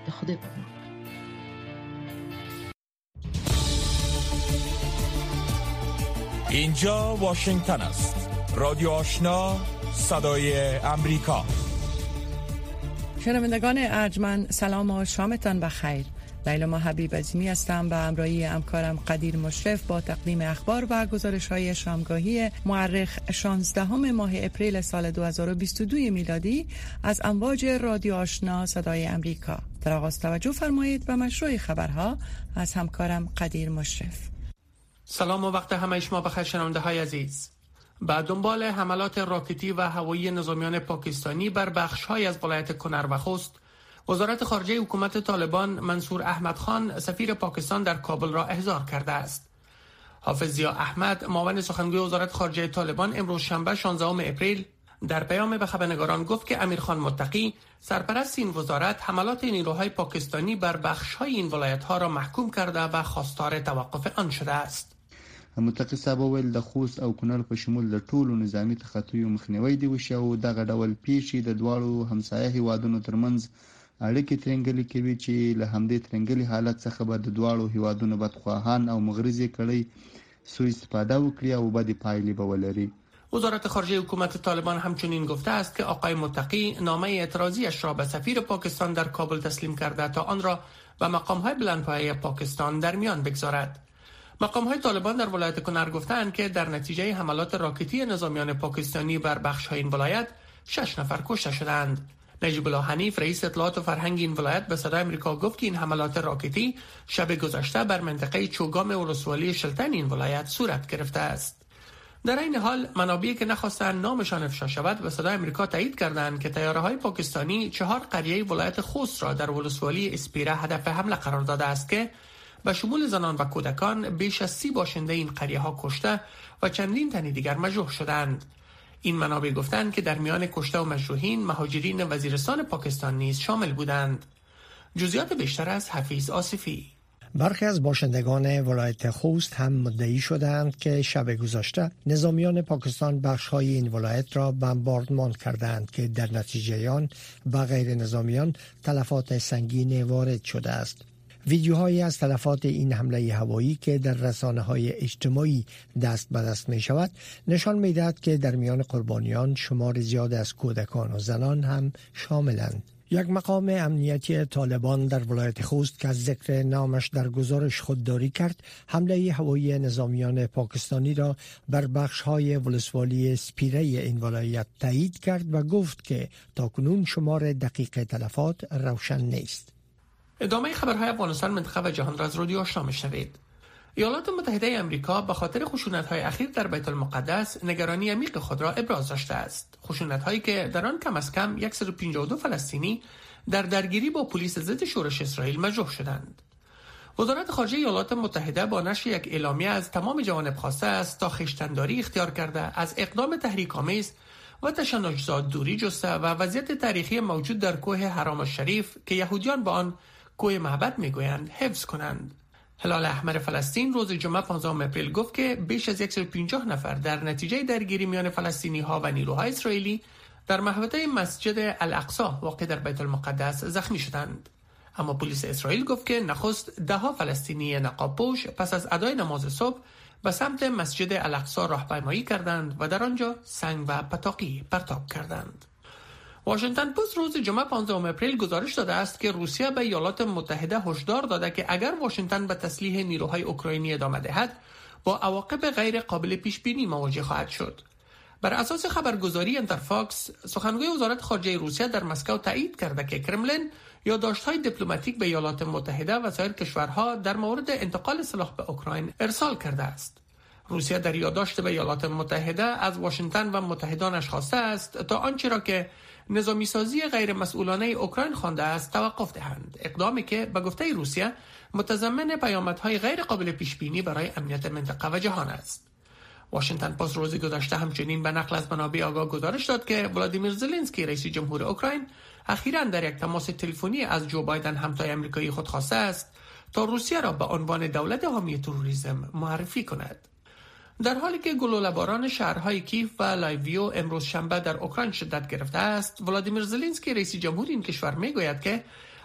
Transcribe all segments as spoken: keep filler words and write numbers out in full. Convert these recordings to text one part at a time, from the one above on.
به خدا پناه. اینجا واشنگتن است. رادیو آشنا، صدای امریکا. شنوندگان ارجمند، سلام و شامتان بخیر. لیلا حبیب عظیمی هستم به همراهی همکارم قدیر مشرف با تقدیم اخبار و گزارش‌های شامگاهی مورخ شانزدهم ماه اپریل سال دو هزار و بیست و دو میلادی از امواج رادیو آشنا صدای امریکا. در آغاز توجه فرمایید به مشروع خبرها از همکارم قدیر مشرف. سلام و وقت همه شما بخیر شنونده های عزیز. با دنبال حملات راکتی و هوایی نظامیان پاکستانی بر بخش‌های از ولایت کنر و خوست، وزارت خارجه حکومت طالبان منصور احمد خان سفیر پاکستان در کابل را احضار کرده است. حافظ ضیا احمد معاون سخنگوی وزارت خارجه طالبان امروز شنبه شانزدهم اپریل در پیام به خبرنگاران گفت که امیرخان متقی سرپرست این وزارت حملات نیروهای پاکستانی بر بخش‌های این ولایت‌ها را محکوم کرده و خواستار توقف آن شده است. متقي صاحب ویل د خوست او کونړ په شمول د ټولو نظامی تخطیو مخنیوي دی وشي او دغه ډول پیښې د دواړو همسایه هیوادونو ترمنځ اړیکې ترنګلې کوي چې له همدې ترنګلې حالت څخه به د دواړو هیوادونو بدخواهان او مغرضي کړي سوء استفاده وکړي او بدې پایلې به ولري. وزارت خارجه حکومت طالبان همچنین گفته است که آقای متقی نامه اعتراضیش را به سفیر پاکستان در کابل تسلیم کرده تا آن را به مقام‌های بلندپایه پاکستان در میان بگذارد. مقام‌های طالبان در ولایت کنر گفتند که در نتیجه حملات راکتی نظامیان پاکستانی بر بخش‌های این ولایت شش نفر کشته شدند. نجیب الله حنیف رئیس اطلاعات و فرهنگ این ولایت به صدای آمریکا گفت که این حملات راکتی شب گذشته بر منطقه چوگام ولسوالی شلتن این ولایت صورت گرفته است. در این حال منابعی که نخواستند نامشان افشا شود به صدای آمریکا تایید کردند که طیاره‌های پاکستانی چهار قریه ولایت خوست را در ولسوالی اسپیره هدف حمله قرار داده است که به شمول زنان و کودکان بیش از سی باشنده این قریه ها کشته و چندین تن دیگر مجروح شدند. این منابع گفتند که در میان کشته و مجروحین مهاجرین وزیرستان پاکستان نیز شامل بودند. جزئیات بیشتر از حفیظ آصفی. برخی از باشندگان ولایت خوست هم مدعی شدند که شب گذشته نظامیان پاکستان بخش‌های این ولایت را بمباردمان کردند که در نتیجه آن و غیر نظامیان تلفات سنگین وارد شده است. ویدیوهایی از تلفات این حمله هوایی که در رسانه‌های اجتماعی دست به دست می شود نشان می دهد که در میان قربانیان شمار زیاد از کودکان و زنان هم شاملند. یک مقام امنیتی طالبان در ولایت خوست که از ذکر نامش در گزارش خودداری کرد، حمله هوایی نظامیان پاکستانی را بر بخش‌های ولسوالی اسپیره این ولایت تایید کرد و گفت که تاکنون شمار دقیق تلفات روشن نیست. ادامه خبرهای افغانستان، منطقه و جهان را از رادیو آشنا میشنوید. ایالات متحده آمریکا به خاطر خشونت‌های اخیر در بیت المقدس نگرانی عمیق خود را ابراز داشته است. خشونت‌هایی که در آن کم از کم صد و پنجاه و دو فلسطینی در درگیری با پلیس ضد شورش اسرائیل مجروح شدند. وزارت خارجه ایالات متحده با نشر یک اعلامیه از تمام جوانب خواسته است تا خویشتن‌داری اختیار کرده از اقدام تحریک‌آمیز و تشنج‌زا دوری جسته و وضعیت تاریخی موجود در کوه حرام الشریف که یهودیان با آن کوه معبد میگویند حفظ کنند. هلال احمر فلسطین روز جمعه پانزدهم اپریل گفت که بیش از صد و پنجاه نفر در نتیجه درگیری میان فلسطینی ها و نیروهای اسرائیلی در محوطه مسجد الاقصی واقع در بیت المقدس زخمی شدند. اما پلیس اسرائیل گفت که نخست ده ها فلسطینی نقاب‌پوش پس از ادای نماز صبح به سمت مسجد الاقصی راهپیمایی کردند و در آنجا سنگ و پتاقی پرتاب کردند. واشنگتن پست روز جمعه پانزدهم اپریل گزارش داده است که روسیه به ایالات متحده هشدار داده که اگر واشنگتن به تسلیح نیروهای اوکراینی ادامه دهد با عواقب غیر قابل پیش بینی مواجه خواهد شد. بر اساس خبرگزاری انترفاکس، سخنگوی وزارت خارجه روسیه در مسکو تایید کرده که کرملین یادداشت‌های دیپلماتیک به ایالات متحده و سایر کشورها در مورد انتقال سلاح به اوکراین ارسال کرده است. روسیه در یادداشت به ایالات متحده از واشنگتن و متحدانش خواسته است تا آنچه را که نظامی سازی غیر مسئولانه اوکراین خوانده است توقف دهند، اقدامی که به گفته روسیه متضمن پیامدهای غیر قابل پیش بینی برای امنیت منطقه و جهان است. واشنگتن پست روز گذشته همچنین به نقل از منابع آگاه گزارش داد که ولادیمیر زلنسکی رئیس جمهور اوکراین اخیراً در یک تماس تلفنی از جو بایدن همتای آمریکایی خود خواسته است تا روسیه را به عنوان دولت حامی تروریسم معرفی کند. در حالی که گلوله‌باران شهرهای کیف و لایویو امروز شنبه در اوکراین شدت گرفته است، ولادیمیر زلنسکی رئیس جمهور این کشور میگوید که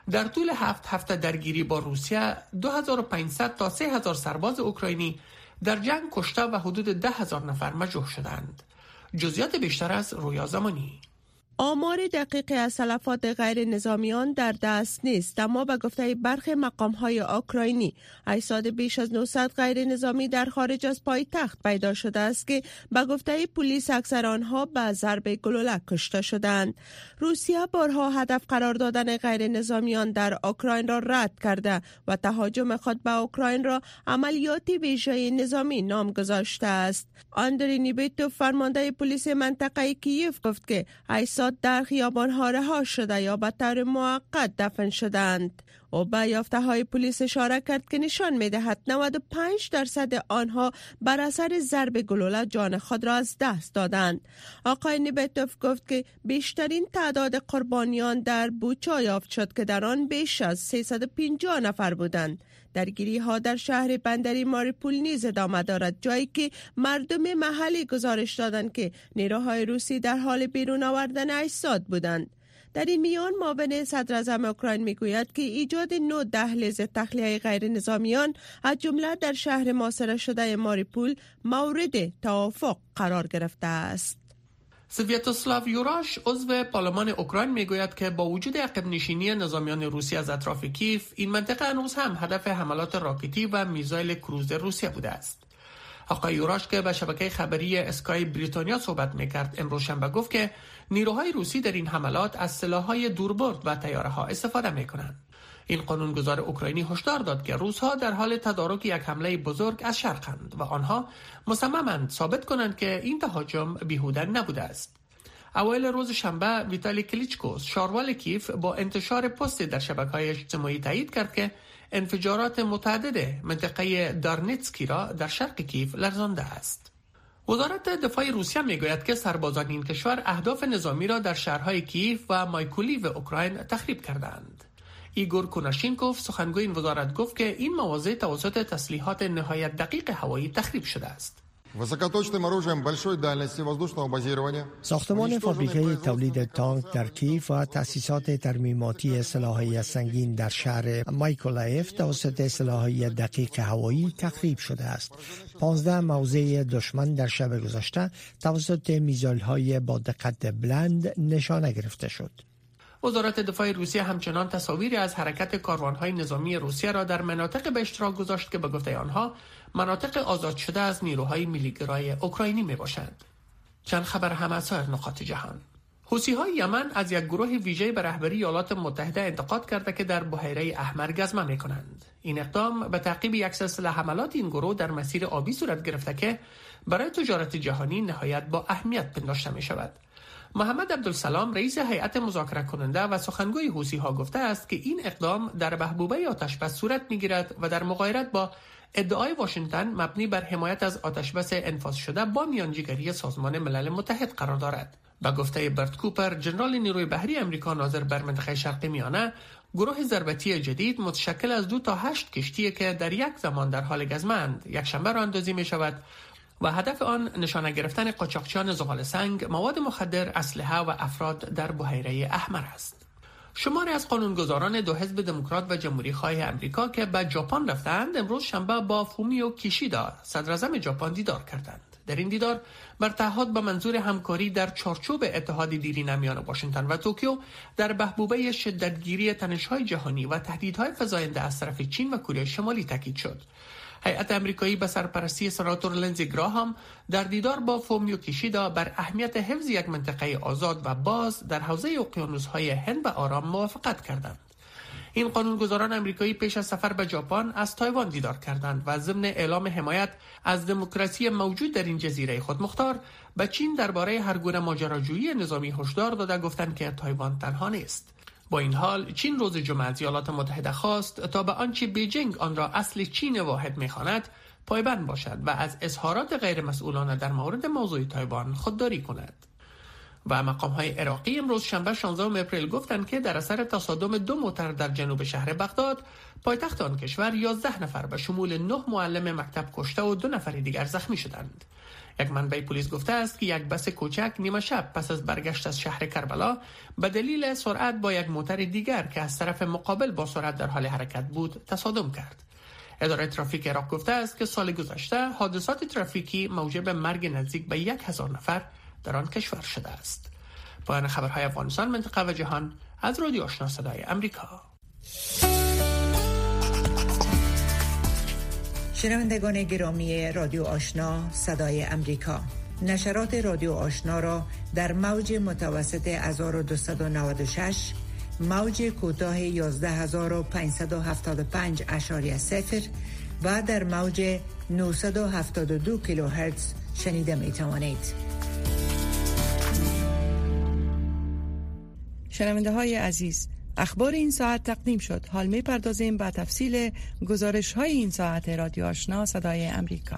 در طول هفت هفته درگیری با روسیه دو هزار و پانصد تا سه هزار سرباز اوکراینی در جنگ کشته و حدود ده هزار نفر مجروح شدند. جزئیات بیشتر از رویا زمانی. آمار دقیق از تلفات غیر نظامیان در دست نیست، اما به گفته برخی مقام‌های اوکراینی اجساد بیش از نهصد غیر نظامی در خارج از پایتخت پیدا شده است که به گفته پلیس اکثر آنها به ضرب گلوله کشته شدند. روسیه بارها هدف قرار دادن غیر نظامیان در اوکراین را رد کرده و تهاجم خود به اوکراین را عملیات ویژه نظامی نام گذاشته است. آندری نیبیتوف فرمانده پلیس منطقه کیف گفت که اجساد در خیابان‌ها رها شده یا به طور موقت دفن شدند. او به یافته‌های پلیس اشاره کرد که نشان می‌دهد نود و پنج درصد آنها بر اثر ضرب گلوله جان خود را از دست دادند. آقای نیبتوف گفت که بیشترین تعداد قربانیان در بوچا یافت شد که در آن بیش از سیصد و پنجاه نفر بودند. درگیری ها در شهر بندری ماریپول نیز ادامه دارد، جایی که مردم محلی گزارش دادند که نیروهای روسی در حال بیرون آوردن اجساد بودند. در این میان معاون صدر اعظم اوکراین میگوید که ایجاد نو دهلیز تخلیه غیر نظامیان از جمله در شهر محاصره شده ماریپول مورد توافق قرار گرفته است. سویتوسلاو یوراش عضو پارلمان اوکراین میگوید که با وجود عقب نشینی نظامیان روسی از اطراف کیف، این منطقه هنوز هم هدف حملات راکتی و میزایل کروز روسیه بوده است. آقای یوراش که به شبکه خبری اسکای بریتانیا صحبت میکرد امروز شنبه گفت که نیروهای روسی در این حملات از سلاح‌های دوربرد و طیاره‌ها استفاده میکنند. این قانونگذار اوکراینی هشدار داد که روس‌ها در حال تدارک یک حمله بزرگ از شرقند و آنها مصممند ثابت کنند که این تهاجم بیهوده نبوده است. اوایل روز شنبه ویتالی کلیچکو شاروال کیف با انتشار پست در شبکه‌های اجتماعی تایید کرد که انفجارات متعدد منطقه دارنیتسکی را در شرق کیف لرزانده است. وزارت دفاع روسیه میگوید که سربازان این کشور اهداف نظامی را در شهرهای کیف و مایکولیو اوکراین تخریب کردند. ایگور کوناشینکوف سخنگوی این وزارت گفت که این مواضع توسط تسلیحات نهایت دقیق هوایی تخریب شده است. ساختمان فابریکه تولید تانک در کیف و تأسیسات ترمیماتی سلاح‌های سنگین در شهر مایکولایف توسط سلاح‌های دقیق هوایی تخریب شده است. پانزده موضع دشمن در شب گذشته توسط میزایل‌های با دقت بلند نشانه گرفته شد. وزارت دفاع روسیه همچنان تصاویری از حرکت کاروان‌های نظامی روسیه را در مناطق به اشتراک گذاشت که به گفته آنها مناطق آزاد شده از نیروهای میلیگرای اوکراینی میباشند. چند خبر هم از سایر نقاط جهان. حوثی‌های یمن از یک گروه ویژه به رهبری ایالات متحده انتقاد کرده که در بحیره احمر گزمه می‌کنند. این اقدام به تعقیب یک سلسله حملات این گروه در مسیر آبی صورت گرفته که برای تجارت جهانی نهایت با اهمیت پنداشته می‌شود. محمد عبدالسلام رئیس هیئت مذاکره کننده و سخنگوی حوثی‌ها گفته است که این اقدام در محبوبه آتشبس صورت می‌گیرد و در مغایرت با ادعای واشنگتن مبنی بر حمایت از آتشبس انفاذ شده با میانجیگری سازمان ملل متحد قرار دارد. با گفته برت کوپر، ژنرال نیروی بحری آمریکا ناظر بر منطقه شرق میانه، گروه ضربتی جدید متشکل از دو تا هشت کشتی که در یک زمان در حال گزمند یک شنبه راه اندازی می شود و هدف آن نشانه گرفتن قاچاقچیان زغال سنگ، مواد مخدر، اسلحه و افراد در بحیره احمر است. شماری از قانونگذاران دو حزب دموکرات و جمهوری خواه امریکا که به ژاپن رفتند امروز شنبه با فومیو کیشیدا صدر اعظم ژاپن دیدار کردند. در این دیدار بر تعهد به منظور همکاری در چارچوب اتحاد دیرینه میان واشنگتن و توکیو در بهبوبه شدتگیری تنش‌های جهانی و تهدیدهای فزاینده از طرف چین و کره شمالی تاکید شد. هیئت آمریکایی به سرپرستی سناتور لنزی گراهام در دیدار با فومیو کیشیدا بر اهمیت حفظ یک منطقه آزاد و باز در حوزه اقیانوس‌های هند و آرام موافقت کردند. این قانونگذاران آمریکایی پیش از سفر به ژاپن از تایوان دیدار کردند و ضمن اعلام حمایت از دموکراسی موجود در این جزیره خودمختار به چین درباره هر گونه ماجراجویی نظامی هشدار داده گفتند که تایوان تنها نیست. با این حال چین روز جمعه از ایالات متحده خواست تا به آنچه بیجینگ آن را اصل چین واحد می‌خواند پایبند باشد و از اظهارات غیر مسئولانه در مورد موضوع تایوان خودداری کند. و مقام‌های عراقی امروز شنبه شانزدهم اپریل گفتند که در اثر تصادم دو موتر در جنوب شهر بغداد، پایتخت آن کشور، یازده نفر به شمول نه معلم مکتب کشته و دو نفر دیگر زخمی شدند. یک منبع پلیس گفته است که یک بس کوچک نیمه شب پس از برگشت از شهر کربلا به دلیل سرعت با یک موتر دیگر که از طرف مقابل با سرعت در حال حرکت بود تصادم کرد. اداره ترافیک عراق گفته است که سال گذشته حادثات ترافیکی موجب مرگ نزدیک به یک هزار نفر در آن کشور شده است. پایان خبرهای افغانستان، منطقه و جهان از رادیو آشنا صدای امریکا. شنوندگان گرامی رادیو آشنا صدای امریکا، نشرات رادیو آشنا را در موج متوسط هزار و دویست و نود و شش، موج کوتاه یازده هزار و پانصد و هفتاد و پنج اشاری صفر و در موج نهصد و هفتاد و دو کیلوهرتز شنیده می توانید. شنونده های عزیز، اخبار این ساعت تقدیم شد. حال می پردازیم به تفصیل گزارش های این ساعت رادیو آشنا صدای امریکا.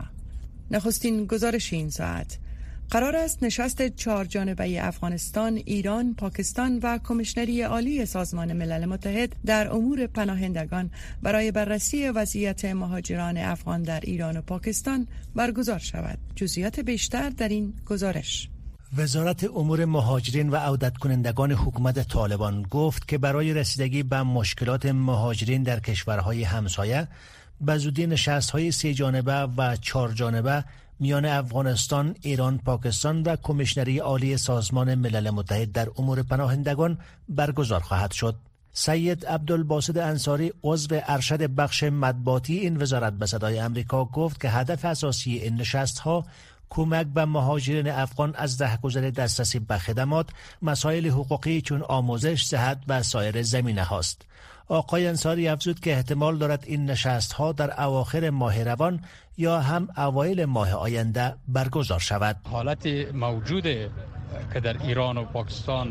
نخستین گزارش این ساعت: قرار است نشست چهار جانبه افغانستان، ایران، پاکستان و کمیشنری عالی سازمان ملل متحد در امور پناهندگان برای بررسی وضعیت مهاجران افغان در ایران و پاکستان برگزار شود. جزئیات بیشتر در این گزارش. وزارت امور مهاجرین و عودت کنندگان حکومت طالبان گفت که برای رسیدگی به مشکلات مهاجرین در کشورهای همسایه به زودی نشست‌های سه جانبه و چهار جانبه میان افغانستان، ایران، پاکستان و کمیشنری عالی سازمان ملل متحد در امور پناهندگان برگزار خواهد شد. سید عبدالباسط انصاری، عضو ارشد بخش مطبوعاتی این وزارت به صدای امریکا گفت که هدف اساسی این نشست‌ها کمک به مهاجرین افغان از رهگذر دسترسی به خدمات، مسائل حقوقی چون آموزش، صحت و سایر زمینه هاست. آقای انصاری افزود که احتمال دارد این نشست ها در اواخر ماه روان یا هم اوایل ماه آینده برگزار شود. حالت موجوده که در ایران و پاکستان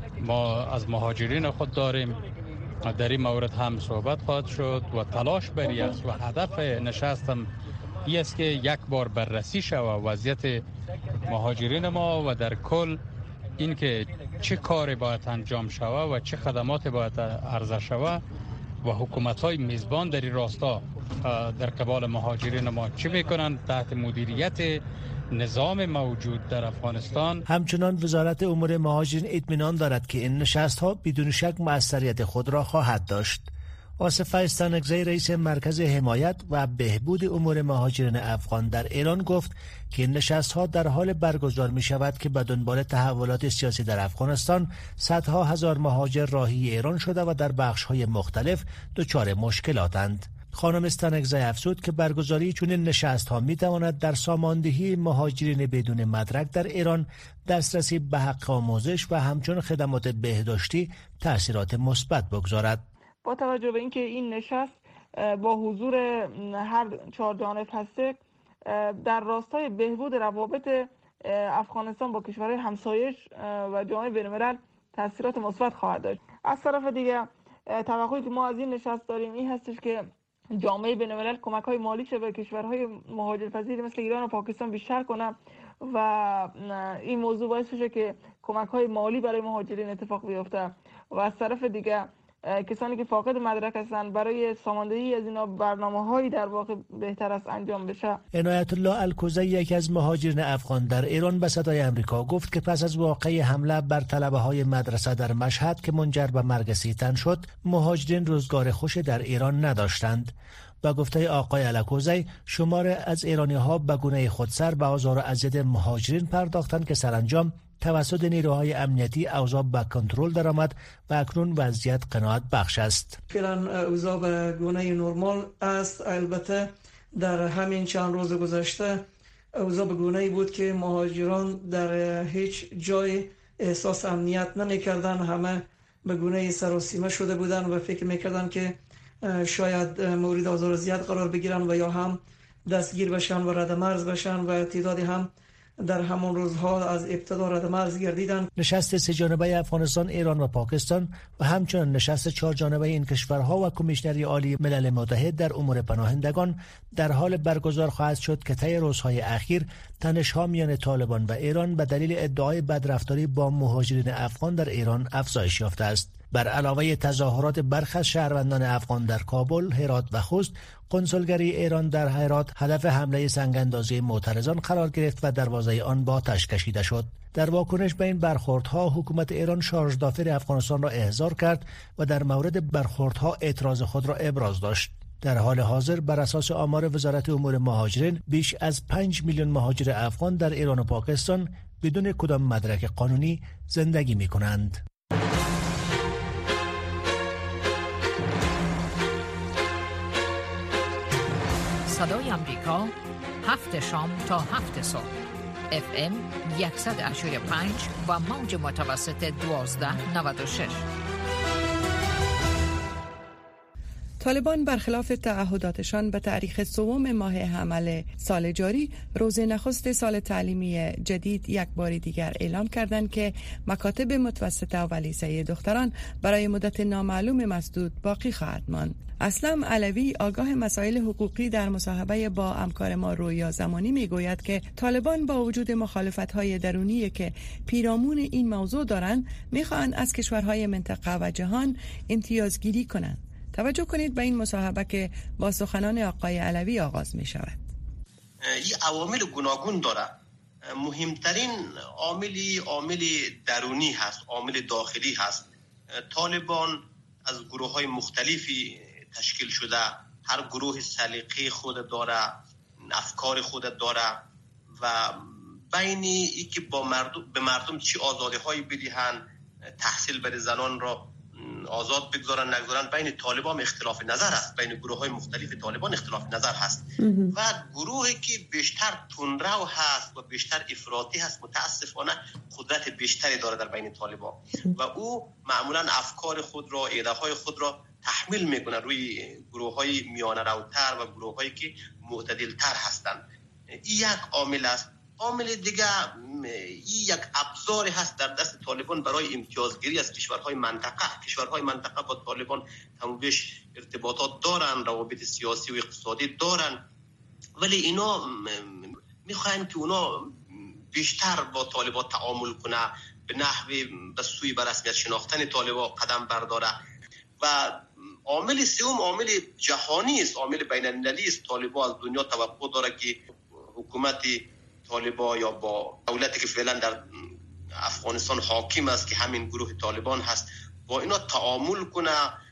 ما از مهاجرین خود داریم، در این مورد هم صحبت خواهد شد و تلاش بری است و هدف نشستم این است که یک بار بررسی شود وضعیت مهاجرین ما و در کل اینکه چه کاری باید انجام شود و چه خدمات باید عرضه شود و حکومت‌های میزبان در این راستا در قبال مهاجرین ما چه میکنند تحت مدیریت نظام موجود در افغانستان. همچنان وزارت امور مهاجرین اطمینان دارد که این نشست‌ها بدون شک موثریت خود را خواهد داشت. آصف استانکزی، رئیس مرکز حمایت و بهبود امور مهاجرین افغان در ایران گفت که این نشست‌ها در حال برگزار می شود که به دنبال تحولات سیاسی در افغانستان صدها هزار مهاجر راهی ایران شده و در بخش‌های مختلف دچار مشکلاتند. خانم استانکزی افزود که برگزاری چنین نشست‌ها می تواند در ساماندهی مهاجرین بدون مدرک در ایران، دسترسی به حق آموزش و همچنین خدمات بهداشتی تأثیرات مثبت بگذارد. با توجه به اینکه این نشست با حضور هر چهار جانب هسته، در راستای بهبود روابط افغانستان با کشورهای همسایه و جامعه بین‌الملل تاثیرات مثبت خواهد داشت. از طرف دیگه توقعی که ما از این نشست داریم این هستش که جامعه بین‌الملل کمک‌های مالی چه به کشورهای مهاجرپذیر مثل ایران و پاکستان بیشتر کنه و این موضوع باعث بشه که کمک‌های مالی برای مهاجرین اتفاق بیفته و از طرف دیگه کسانی که فاقد مدرک هستند برای ساماندهی از اینا برنامه‌هایی در واقع بهتر است انجام بشه. عنایت الله الکوزی، یکی از مهاجرین افغان در ایران، به صدای امریکا گفت که پس از واقعه حمله بر طلبه‌های مدرسه در مشهد که منجر به مرگ سی تن شد، مهاجرین روزگار خوش در ایران نداشتند. با گفته آقای الکوزی، شمار از ایرانی‌ها به گونه خودسر به آزار و اذیت مهاجرین پرداختند که سرانجام توسط نیروهای امنیتی اوضاع به کنترل درآمد و اکنون وضعیت قناعت بخش است. فعلا اوضاع به گونه نرمال است. البته در همین چند روز گذشته اوضاع به گونه‌ای بود که مهاجران در هیچ جای احساس امنیت نمی‌کردند. همه به گونه سر و سیمه شده بودند و فکر می‌کردند که شاید مورد آزار و اذیت قرار بگیرن و یا هم دستگیر بشن و رد مرز بشن و تعدادی هم در همون روزها از ابتدا رد مرز گردیدند. نشست سه جانبه افغانستان، ایران و پاکستان و همچنین نشست چهار جانبه این کشورها و کمیشنری عالی ملل متحد در امور پناهندگان در حال برگزار خواهد شد که طی روزهای اخیر تنش‌ها میان طالبان و ایران به دلیل ادعای بدرفتاری با مهاجرین افغان در ایران افزایش یافته است. بر علاوه تظاهرات برخی از شهروندان افغان در کابل، هرات و خوست، کنسولگری ایران در هرات هدف حمله سنگ‌اندازی معترضان قرار گرفت و دروازه آن با آتش کشیده شد. در واکنش به این برخوردها حکومت ایران شارژ دافر افغانستان را احضار کرد و در مورد برخوردها اعتراض خود را ابراز داشت. در حال حاضر بر اساس آمار وزارت امور مهاجرین بیش از پنج میلیون مهاجر افغان در ایران و پاکستان بدون کدام مدرک قانونی زندگی می کنند. صدای امریکا، هفت شام تا هفت صبح، اف ام صد و هشتاد و پنج و موج متوسط دوازده نود و شش. طالبان برخلاف تعهداتشان به تاریخ سوم ماه حمل سال جاری روز نخست سال تعلیمی جدید یک بار دیگر اعلام کردند که مکاتب متوسطه و لیسه دختران برای مدت نامعلوم مسدود باقی خواهد ماند. اسلم علوی آگاه مسائل حقوقی در مصاحبه با همکار ما رویا زمانی میگوید که طالبان با وجود مخالفت‌های درونی که پیرامون این موضوع دارند میخواهند از کشورهای منطقه و جهان امتیازگیری کنند. توجه کنید به این مصاحبه که با سخنان آقای علوی آغاز می شود. این عوامل گوناگون داره. مهمترین عاملی عامل درونی هست، عامل داخلی هست. طالبان از گروه های مختلفی تشکیل شده، هر گروه سلیقه خود داره، افکار خود داره و بین ای که با مردم به مردم چی آزادی هایی بدهن، تحصیل برای زنان را آزاد بگذارن نگذارن، بین طالبان اختلاف نظر است، بین گروه های مختلف طالبان اختلاف نظر هست و گروهی که بیشتر تندرو هست و بیشتر افراطی هست متاسفانه قدرت بیشتری داره در بین طالبان و او معمولا افکار خود را، ایده های خود را تحمیل میکنه روی گروه های میانه روتر و گروه هایی که معتدل تر هستند. این یک عامل است. عامل دیگه این یک ابزاری هست در دست طالبان برای امتیازگیری از کشورهای منطقه. کشورهای منطقه با طالبان هم بیش ارتباطات دارن، روابط سیاسی و اقتصادی دارن، ولی اینا میخواین که اونا بیشتر با طالبان تعامل کنه، به نحوی به سوی به رسمیت شناختن طالبان قدم برداره. و عامل سوم عامل جهانی است، عامل بین المللی است. طالبان از دنیا توقع داره که حکومت طالبان یا با دولتی که فعلا در افغانستان حاکم است که همین گروه طالبان هست با اینا تعامل کنه،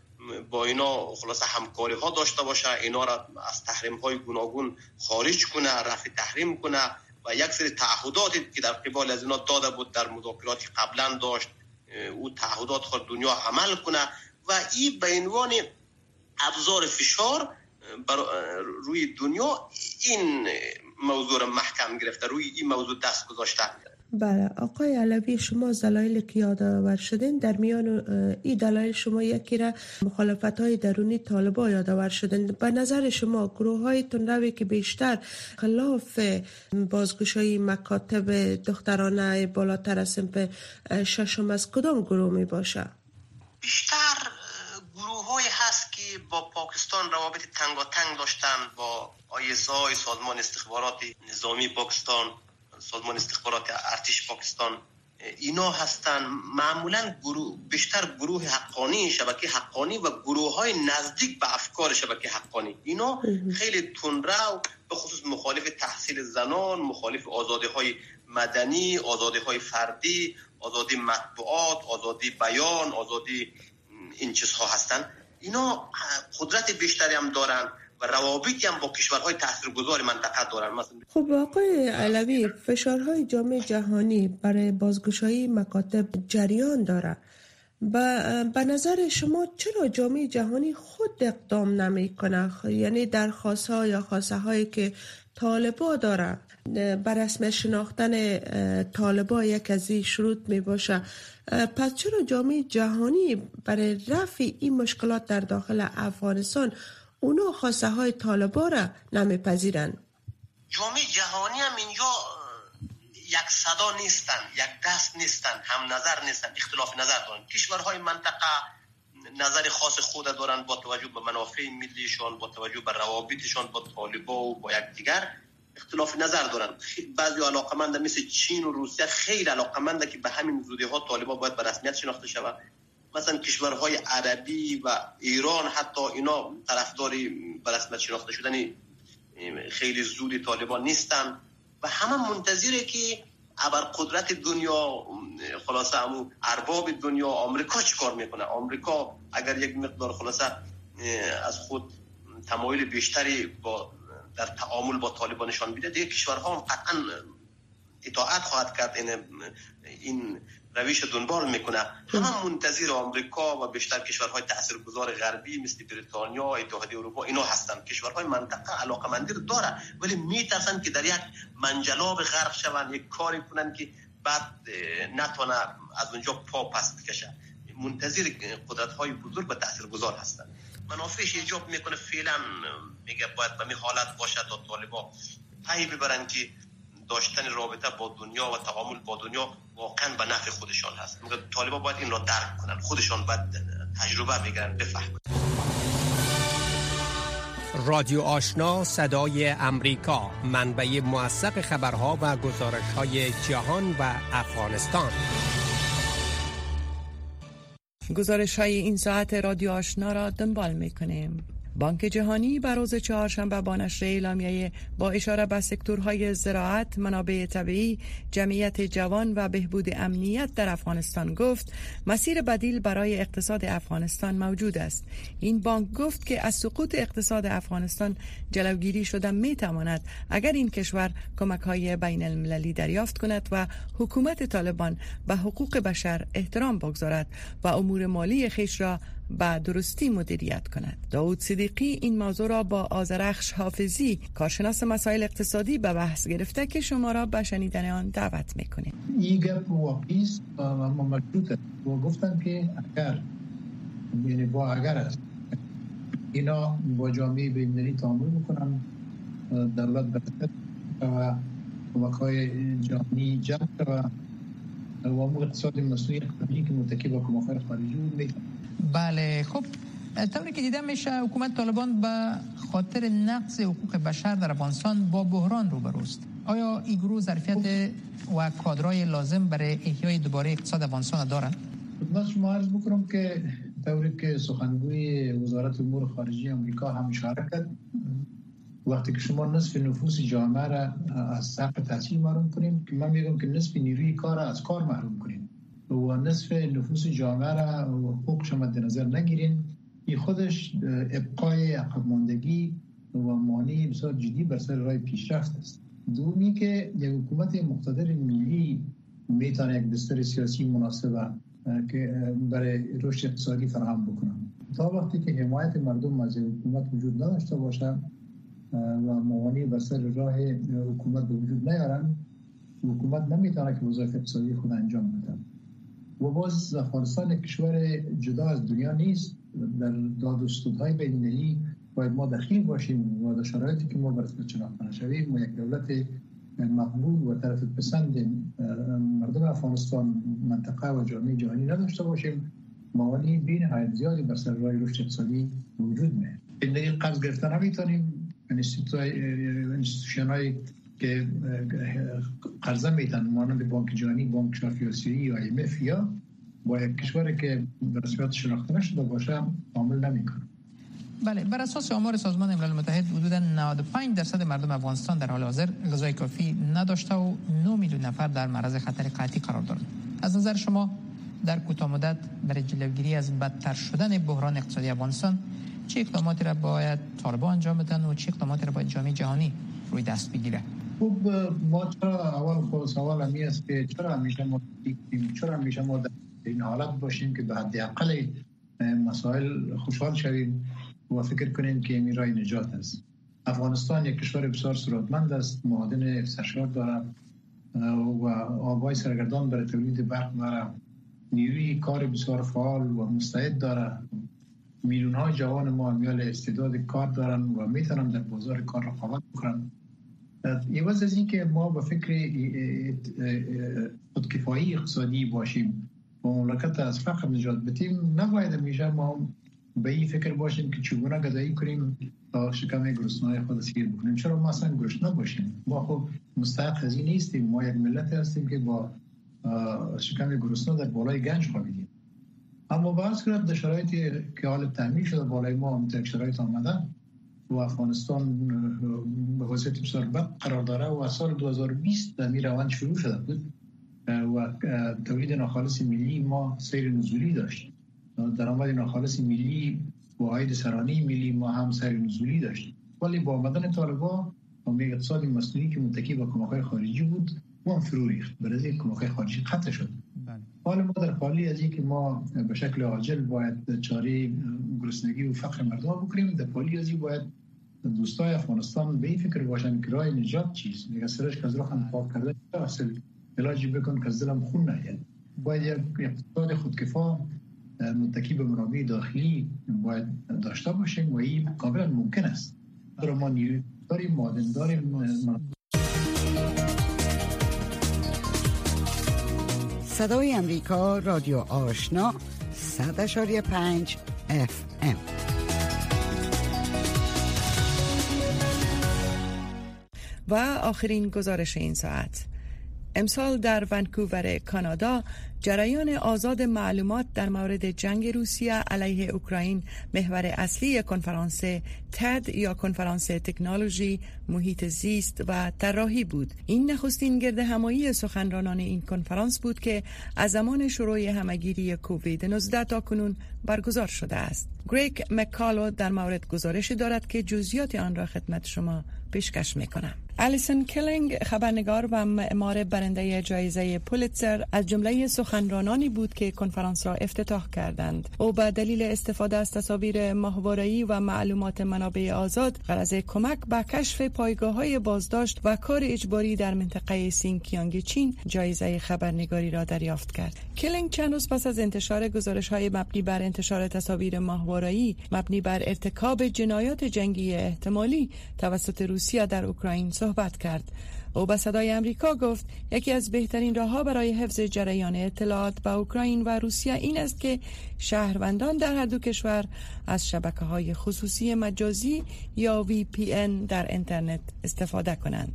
با اینا خلاصه همکاری ها داشته باشه، اینا را از تحریم های گوناگون خارج کنه، رفع تحریم کنه و یک سری تعهداتی که در قبال از اینا داده بود در مذاکراتی قبلا داشت او تعهدات خود دنیا عمل کنه و این به عنوان ابزار فشار بر روی دنیا این موضوع را محکم گرفته، روی این موضوع دست گذاشته. بله آقای علوی، شما دلایلی که یادآور شدین در میان این دلایل شما یکی را مخالفت‌های درونی طالبان یادآور شدین. به نظر شما گروه‌های تندروی که بیشتر خلاف بازگشایی مکاتب دخترانه بالاتر از صنف ششم از کدام گروه می باشه؟ بیشتر گروه‌هایی هست که با پاکستان روابط تنگاتنگ داشتن، با آی اس آی، سازمان استخبارات نظامی پاکستان، سازمان استخبارات ارتش پاکستان، اینا هستن. معمولا گروه بیشتر گروه حقانی، شبکه حقانی و گروه‌های نزدیک به افکار شبکه حقانی، اینا خیلی تندرو، به خصوص مخالف تحصیل زنان، مخالف آزادی‌های مدنی، آزادی‌های فردی، آزادی مطبوعات، آزادی بیان، آزادی این چیزها هستن. اینا قدرت بیشتری هم دارن و روابطی هم با کشورهای تاثیرگذار منطقه دارن. مثلا خب آقای علوی، فشارهای جامعه جهانی برای بازگشایی مکاتب جریان داره. به نظر شما چرا جامعه جهانی خود اقدام نمی کنه؟ یعنی درخواست ها یا خواسته هایی که طالبان داره بر رسم شناختن طالبان یک از این شروط می باشه، پس چرا جامعه جهانی برای رفع این مشکلات در داخل افغانستان اونا خواسته های طالبان را نمیپذیرن؟ جامعه جهانی هم اینجا یک صدا نیستن، یک دست نیستن، هم نظر نیستن، اختلاف نظر دارن. کشورهای منطقه نظر خاص خود دارن با توجه به منافع ملیشان، با توجه به روابطشان با طالبان و با یکدیگر اختلاف نظر دارن. بعضی علاقمند مثل چین و روسیه خیلی علاقمنده که به همین زودی ها طالبان باید به رسمیت شناخته شود. مثلا کشورهای عربی و ایران حتی اینا طرفداری به رسمیت شناخته شدن خیلی زودی طالبان نیستن و همه منتظره که ابرقدرت دنیا، خلاصه همون ارباب دنیا، آمریکا چی کار میکنه. آمریکا اگر یک مقدار خلاصه از خود تمایل بیشتری با در تعامل با طالبان نشان بده، دیگه کشورها هم قطعا اطاعت خواهد کرد، این این روش دنبال میکنه. همه منتظر آمریکا و بیشتر کشورهای تاثیرگذار غربی مثل بریتانیا، اتحادیه اروپا اینا هستن. کشورهای منطقه علاقمندی داره ولی میترسن که در یک منجلاب غرق شون، یک کاری کنن که بعد نتونه از اونجا پا پس بکشه. منتظر قدرت‌های بزرگ و تاثیرگذار هستن. منافعش ایجاب میکنه فعلا میگه باید به می حالت باشه تا طالبان پی ببرن که داشتن رابطه با دنیا و تعامل با دنیا واقعا به نفع خودشان هست. میگه طالبان باید این را درک کنن، خودشان باید تجربه بگیرن، بفهمن. رادیو آشنا صدای امریکا، منبع موثق خبرها و گزارش‌های جهان و افغانستان. گزارش های این ساعت رادیو آشنا را دنبال میکنیم. بانک جهانی بر روز چهارشنبه با نشر اعلامیه با اشاره به سکتورهای زراعت، منابع طبیعی، جمعیت جوان و بهبود امنیت در افغانستان گفت مسیر بدیل برای اقتصاد افغانستان موجود است. این بانک گفت که از سقوط اقتصاد افغانستان جلوگیری شده می تواند اگر این کشور کمک‌های بین المللی دریافت کند و حکومت طالبان به حقوق بشر احترام بگذارد و امور مالی خیش را به درستی مدیریت کند. داود صدیقی این موضوع را با آذرخش حافظی، کارشناس مسائل اقتصادی، به بحث گرفته که شما را به شنیدن آن دعوت میکنیم. این گپ واقعی است و مشروطه و گفتن که اگر یعنی با اگر است اینا با جامعه بین‌المللی تعامل میکنن، دولت برکت و کمک‌های جهانی جمع و و امور اقتصاد مصنوعی قبلی که متکی با کمک‌های خارجی بود. بله، خب طوری که دیده میشه حکومت طالبان به خاطر نقض حقوق بشر در افغانستان با بحران روبروست. آیا این گروه ظرفیت و کادرای لازم برای احیای دوباره اقتصاد افغانستان دارند؟ خدمت شما عرض بکنم که طوری که سخنگوی وزارت امور خارجه آمریکا هم اشاره کرد، وقتی که شما نصف نفوس جامعه را از حق تحصیل محروم کنیم، که من میگم که نصف نیروی کار از کار محروم کنیم و نصف نفوس جامعه را حقوقش مد نظر نگیرین، این خودش ابقای عقب ماندگی و مانع بسیار جدی بر سر راه پیشرفت است. دومی که یک حکومت مقتدر ملی میتونه یک دستور سیاسی مناسبه که برای رشد اقتصادی فراهم بکنه. تا وقتی که حمایت مردم از حکومت وجود نداشته باشه و موانع بر سر راه حکومت به وجود نیارن، حکومت نمیتونه که وظایف اقتصادی خود انجام بده. و باز افغانستان کشور جدا از دنیا نیست، در داد و ستودهای بین‌المللی باید ما دخیل باشیم و در شرایطی که ما به رسمیت شناخته نشویم ما یک دولت مقبول و طرف پسند مردم افغانستان، منطقه و جامعه جهانی نداشته باشیم، موانع بین های زیادی بر سر راه رشد اقتصادی وجود میاد. این قرض گرفتن نمیتونیم، انستیتوشن‌های که قرضه میدن مانند بانک جهانی، بانک شرقی آسیایی یا آی ام اف یا با یک کشوری که به رسمیت شناخته نشده باشه عمل نمیکنه. بله، بر اساس آمار سازمان ملل متحد حدود نود و پنج درصد مردم افغانستان در حال حاضر غذای کافی نداشته و نه میلیون نفر در معرض خطر قحطی قرار دارند. از نظر شما در کوتاه مدت برای جلوگیری از بدتر شدن بحران اقتصادی افغانستان چه اقداماتی را باید طالبان انجام بدن و چه اقداماتی را باید جامعه جهانی روی دست بگیره؟ خب ما چرا اول خود سوال همی است که چرا همیشه ما چرا همیشه ما در این حالت باشیم که به حداقل مسائل خوشحال شویم و فکر کنیم که این راه نجات است. افغانستان یک کشور بسیار ثروتمند است، معادن سرشار دارد و آبای سرگردان برای تولید برق دارد، نیروی کار بسیار فعال و مستعد دارد، میلیون های جوان ما میال استعداد کار دارند و میتونن در بازار کار رقابت کنند. عوض از این که ما به فکر خودکفایی اقتصادی باشیم و مملکت از فقر نجات بدیم، نباید همیشه ما به این فکر باشیم که چگونه غذایی کنیم تا شکم گرسنه‌های خود سیر بکنیم. چرا ما اصلا گرسنه باشیم؟ ما خب مستحق از این نیستیم. ما یک ملت هستیم که با شکم گرسنه در بالای گنج خوابیدیم. اما باز کرد در شرایطی که حال تعمیل شده بالای ما هم یک شرایط آمده و افغانستان به وضعیت بسیار بد قرار داره و سال دو هزار و بیست در این روند شروع شده بود و تولید ناخالص ملی ما سیر نزولی داشت. درآمد ناخالص ملی و عاید سرانه ملی ما هم سیر نزولی داشت. ولی با آمدن طالبان و اقتصاد مصنوعی که متکی به کمک‌های خارجی بود و هم فرو ریخت. برای کمک‌های خارجی قطع شد. حال ما در حالی از اینکه ما به شکل عاجل باید چاره گرسنگی و فقر مردم بکنیم، در حالی از این باید دوستای افغانستان به این فکر باشن که راه نجات چیست. میگه سرش که از راه هم پاک کرده اصل علاجی بکن که از دلم خون نیاد. باید یک اقتصاد خودکفا متکی به منابع داخلی باید داشته باشیم و این کاملا ممکن است. در ما نیروی داریم، معدن داریم. صدای امریکا، رادیو آشنا، صد اشاری پنج اف ام. و آخرین گزارش این ساعت. امسال در ونکوور کانادا جریان آزاد معلومات در مورد جنگ روسیه علیه اوکراین محور اصلی کنفرانس تد یا کنفرانس تکنولوژی، محیط زیست و طراحی بود. این نخستین گرد همایی سخنرانان این کنفرانس بود که از زمان شروع همگیری کووید نوزده تا کنون برگزار شده است. گریگ مکالو در مورد گزارش دارد که جزئیات آن را خدمت شما پیشکش می‌کنم. الیسون کلینگ، خبرنگار و معمار برنده جایزه پولیتزر، از جمله سخنرانانی بود که کنفرانس را افتتاح کردند. او به دلیل استفاده از تصاویر ماهواره‌ای و معلومات منابع آزاد غرض کمک به کشف پایگاه‌های بازداشت و کار اجباری در منطقه سینکیانگ چین جایزه خبرنگاری را دریافت کرد. کلینگ چند روز پس از انتشار گزارش‌های مبنی بر انتشار تصاویر ماهواره‌ای مبنی بر ارتکاب جنایات جنگی احتمالی توسط روسیه در اوکراین صحبت کرد. او به صدای امریکا گفت یکی از بهترین راه‌ها برای حفظ جریان اطلاعات با اوکراین و روسیه این است که شهروندان در هر دو کشور از شبکه‌های خصوصی مجازی یا وی پی ان در اینترنت استفاده کنند.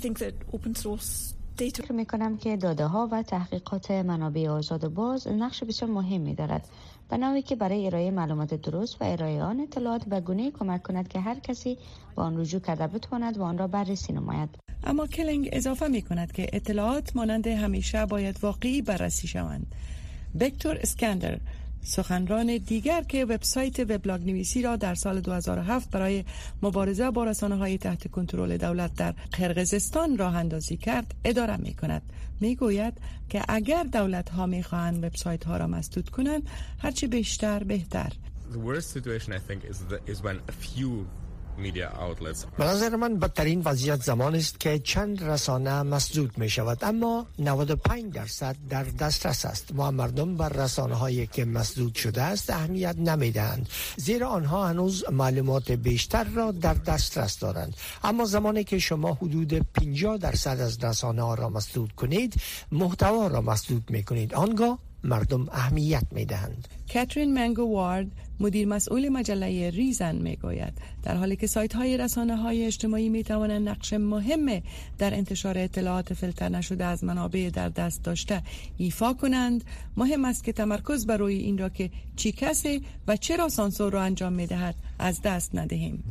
فکر می‌کنم که داده‌ها و تحقیقات منابع آزاد و باز نقش بسیار مهمی دارد، به نوعی که برای ارائه معلومات درست و ارائه آن اطلاعات به گونه‌ای کمک کند که هر کسی با آن رجوع کرده بتواند و آن را بررسی نماید. اما کلینگ اضافه می‌کند که اطلاعات مانند همیشه باید واقعی بررسی شوند. ویکتور اسکندر، سخنران دیگر که وبسایت وبلاگ نویسی را در سال دو هزار و هفت برای مبارزه با رسانه‌های تحت کنترل دولت در قرقیزستان راه اندازی کرد، اداره می‌کند. می‌گوید که اگر دولت‌ها می‌خواهند وبسایت‌ها را مسدود کنند، هرچی بیشتر بهتر. The worst situation I think is that is when a few به نظر من بدترین وضعیت زمان است که چند رسانه مسدود می شود، اما نود و پنج درصد در دسترس است و مردم بر رسانه هایی که مسدود شده است اهمیت نمی دهند، زیرا آنها هنوز معلومات بیشتر را در دسترس دارند. اما زمانی که شما حدود پنجاه درصد از رسانه ها را مسدود کنید، محتوا را مسدود می کنید، آنگاه مردم اهمیت می دهند. کاترین منگو وارد، مدیر مسئول مجله ریزن، میگوید در حالی که سایت های رسانه های اجتماعی می توانند نقش مهم در انتشار اطلاعات فیلتر نشده از منابع در دست داشته ایفا کنند، مهم است که تمرکز بر روی این را که چی کسی و چرا سانسور را انجام می دهد از دست ندهیم.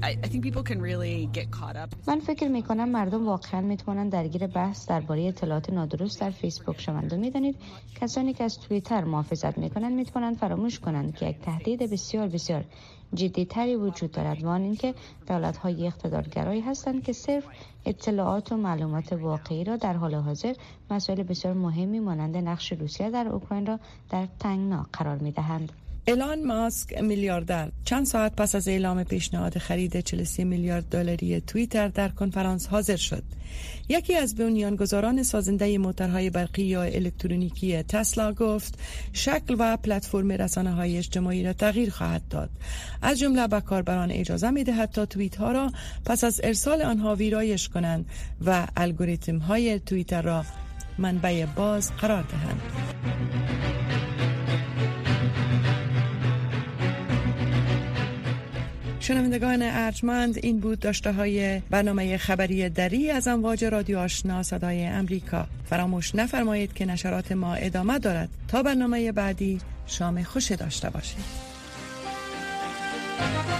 من فکر می کنم مردم واقعا می توانند درگیر بحث درباره اطلاعات نادرست در فیسبوک شوند و می دانید کسانی که از توییتر محافظت می کنند می توانند فراموش کنند که یک تهدید بسیار بسیار جدی‌تری وجود دارد و آن اینکه دولت‌های اقتدارگرایی هستند که صرف اطلاعات و معلومات واقعی را در حال حاضر مسائل بسیار مهمی مانند نقش روسیه در اوکراین را در تنگنا قرار می‌دهند. ایلان ماسک میلیاردر چند ساعت پس از اعلام پیشنهاد خرید چهل و سه میلیارد دلاری توییتر در کنفرانس حاضر شد. یکی از بنیانگذاران سازنده موتورهای برقی یا الکترونیکی تسلا گفت شکل و پلتفرم رسانه‌های اجتماعی را تغییر خواهد داد. از جمله به کاربران اجازه می‌دهد تا توییت ها را پس از ارسال آنها ویرایش کنند و الگوریتم های توییتر را منبع باز قرار دهند. شنوندگان ارجمند، این بود داشته های برنامه خبری دری از امواج رادیو آشنا صدای امریکا. فراموش نفرمایید که نشرات ما ادامه دارد. تا برنامه بعدی شام خوش داشته باشید.